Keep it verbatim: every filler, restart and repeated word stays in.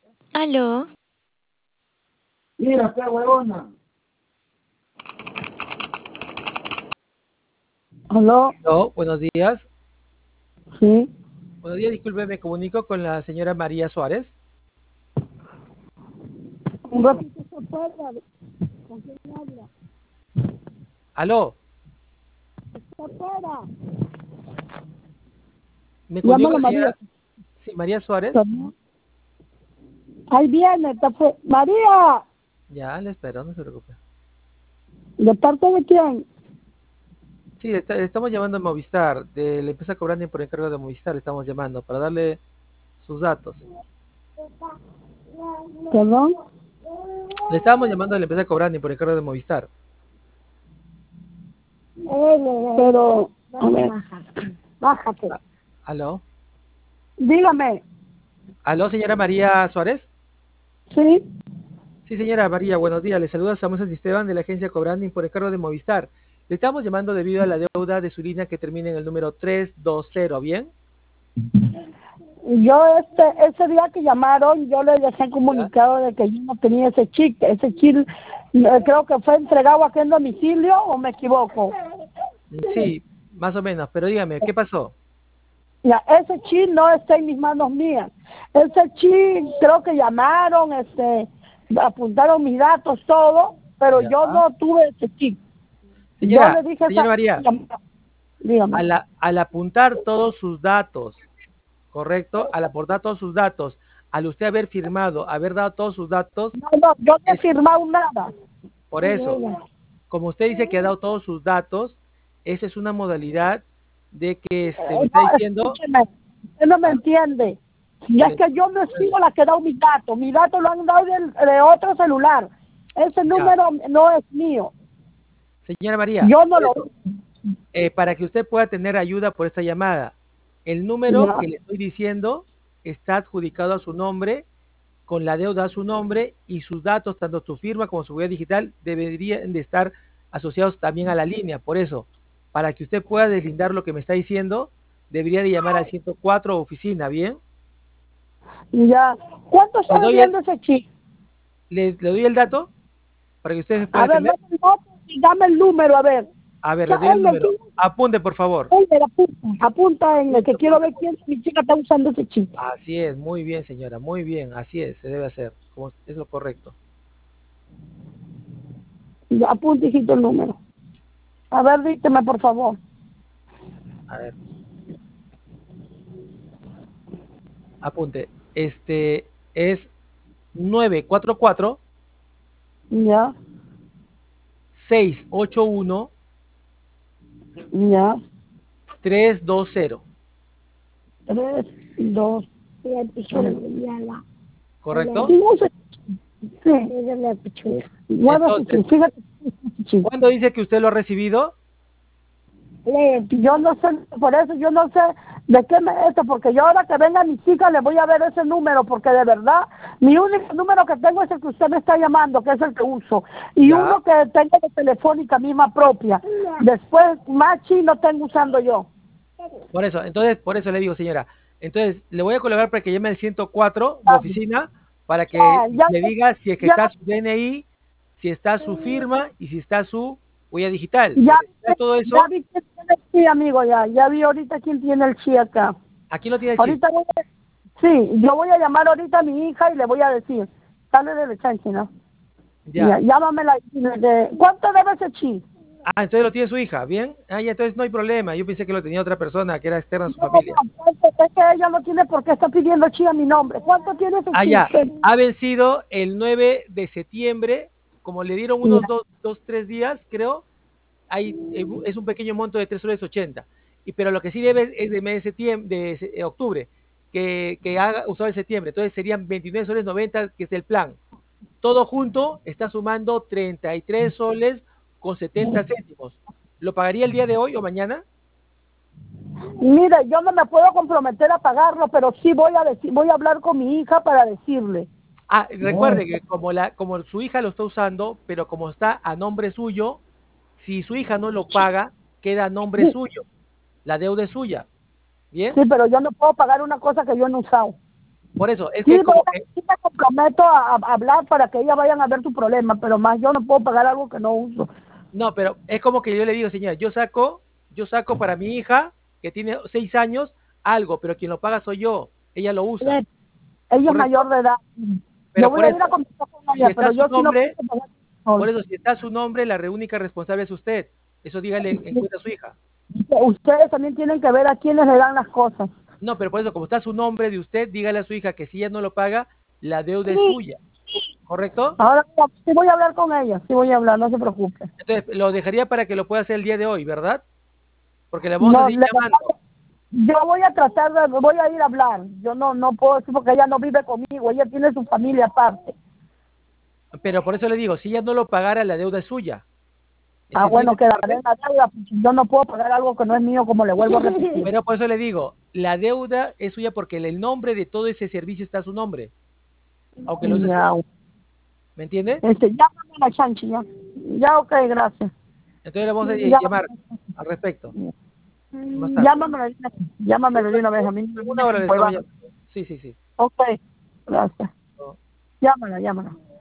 Aló, Mira, qué huevona. ¿Aló? No, buenos días. Sí. Buenos días, disculpe, me comunico con la señora María Suárez. Un ratito se afuera. ¿Con quién habla? Aló, Está afuera. me comunico Llámala con la María. señora, sí, María Suárez. ¿También? Ahí viene, está afuera. María, Ya, le espero, no se preocupe. ¿de parte de quién? Sí, le, está- le estamos llamando a Movistar, de la empresa cobrando por encargo de Movistar, le estamos llamando para darle sus datos. ¿Perdón? Le estábamos llamando a la empresa cobrando por encargo de Movistar. Pero, a ver, bájate. Ah, ¿Aló? Dígame. ¿Aló, señora María Suárez? ¿Sí? Sí, señora María, buenos días. Le saluda Samuel Esteban de la agencia Cobranding por encargo de Movistar. Le estamos llamando debido a la deuda de su línea que termina en el número tres dos cero, ¿bien? Yo este ese día que llamaron, yo les dejé ¿Ya? comunicado de que yo no tenía ese chip. Ese chip eh, creo que fue entregado aquí en domicilio, ¿o me equivoco? Sí, más o menos, pero dígame, ¿qué pasó? Ya, ese chip no está en mis manos mías. Ese chip creo que llamaron, este, apuntaron mis datos, todo, pero Ya. yo no tuve ese chip. Yo Señora, le dije a señora esa... María, Dígame. al, a- al apuntar todos sus datos, ¿correcto? Al aportar todos sus datos, al usted haber firmado, haber dado todos sus datos, No, no, yo no he es firmado nada. por eso. Como usted dice que ha dado todos sus datos, esa es una modalidad de que este, me Eh, está no, diciendo, escúcheme, usted no me ah, entiende. Y que es le- que yo no he sido la que ha dado mis datos. Mis datos lo han dado del- de, otro celular. Ese ya, número no es mío. señora María, Yo no por lo... eso, eh, para que usted pueda tener ayuda por esta llamada, el número Ya, que le estoy diciendo está adjudicado a su nombre, con la deuda a su nombre y sus datos, tanto su firma como su huella digital, deberían de estar asociados también a la línea. Por eso, para que usted pueda deslindar lo que me está diciendo, debería de llamar al ciento cuatro oficina, ¿bien? ya. ¿Cuánto Le está doy el, vendiendo ese chip? le, le doy el dato para que usted pueda A ver, entender. dame el, nombre y dame el número, a ver. A ver, le doy Sa- el En el, número. Apunte, por favor. en el apunta, apunta en el que Apunte, quiero apunte, ver quién apunte. mi chica está usando ese chip. Así es, muy bien, señora, muy bien, así es, se debe hacer, como es lo correcto. Ya, apunta, hijito, el número. A ver, dígame, por favor. A ver, apunte. Este es nueve cuatro cuatro Ya, seis ocho uno ya. tres dos cero, Tres, dos. ¿correcto? No sé. Sí. Guarda su chip, Entonces, fíjate su chip. ¿cuándo dice que usted lo ha recibido? Yo no sé, por eso yo no sé de qué me esto, porque yo ahora que venga mi chica le voy a ver ese número, porque de verdad, mi único número que tengo es el que usted me está llamando, que es el que uso, y Ya, uno que tengo de telefónica misma propia. Después, Machi no tengo usando yo. por eso, entonces, por eso le digo, señora. Entonces, le voy a colaborar para que llame al ciento cuatro de Ya, oficina para que ya, ya, le diga si es que ya, está su D N I, si está su firma y si está su huella digital. ya, Porque si está todo ya eso, vi quién tiene el chi, amigo, ya, ya vi ahorita quién tiene el chi acá. aquí lo tiene el chip. Ahorita voy a, sí, yo voy a llamar ahorita a mi hija y le voy a decir, dale de chance, ¿no? Ya, Ya. llámamela. De, ¿cuánto debe ese chi? Ah, entonces lo tiene su hija, ¿bien? Ah, ya, entonces no hay problema. Yo pensé que lo tenía otra persona que era externa a su No, familia. no, ¿cuánto? Es que ella no tiene por qué estar pidiendo chi a mi nombre. ¿Cuánto tiene ese Ah, chi? ya. Ha vencido el nueve de septiembre, como le dieron Ya, unos dos, dos tres días, creo, hay, eh, es un pequeño monto de tres soles ochenta. Y, pero lo que sí debe es de mes de septiembre, de se- eh, octubre, que, que haga usado en septiembre. Entonces serían veintinueve soles noventa, que es el plan. Todo junto está sumando treinta y tres soles con setenta céntimos. ¿Lo pagaría el día de hoy o mañana? mire, yo no me puedo comprometer a pagarlo, pero sí voy a decir, voy a hablar con mi hija para decirle. Ah, recuerde que como, la, como su hija lo está usando, pero como está a nombre suyo, si su hija no lo paga, queda a nombre Sí, suyo. La deuda es suya. ¿Bien? sí, pero yo no puedo pagar una cosa que yo no he usado. Por eso, es Sí, que como pero que, sí me comprometo a, a hablar para que ellas vayan a ver tu problema, pero más yo no puedo pagar algo que no uso. no, pero es como que yo le digo, señora, yo saco, yo saco para mi hija, que tiene seis años, algo, pero quien lo paga soy yo, ella lo usa, Ella ella es ¿correcto? mayor de edad. Yo Pero voy por a ir a eso, conversar con si ella, está pero su yo sí no nombre, puedo pagar por sol. eso, si está su nombre, la única responsable es usted. Eso dígale en cuenta a su hija. Ustedes también tienen que ver a quiénes le dan las cosas. No, pero por eso, como está su nombre de usted, dígale a su hija que si ella no lo paga, la deuda es Sí, suya, ¿correcto? ahora sí voy a hablar con ella, sí voy a hablar, no se preocupe. Entonces, lo dejaría para que lo pueda hacer el día de hoy, ¿verdad? Porque le vamos a No, seguir le- llamando. yo voy a tratar de, voy a ir a hablar. Yo no no puedo decir porque ella no vive conmigo, ella tiene su familia aparte. Pero por eso le digo, si ella no lo pagara, la deuda es suya. Ah, ¿Se entiende bueno, esa quedaré parte? en la deuda, pues, yo no puedo pagar algo que no es mío, como le vuelvo a repetir. Pero por eso le digo, la deuda es suya porque el nombre de todo ese servicio está a su nombre, aunque lo use su Ya, hija. ¿Me entiende? este, llámame a la chanchi, ya. Ya, ok, gracias. Entonces le vamos a Llámame, llamar al respecto, más tarde. llámamelo, de una- llámamelo de una vez, a mí no En me una hora le tiempo, estamos Iván. llamando. Sí, sí, sí. Ok, gracias. No. Llámala, llámala.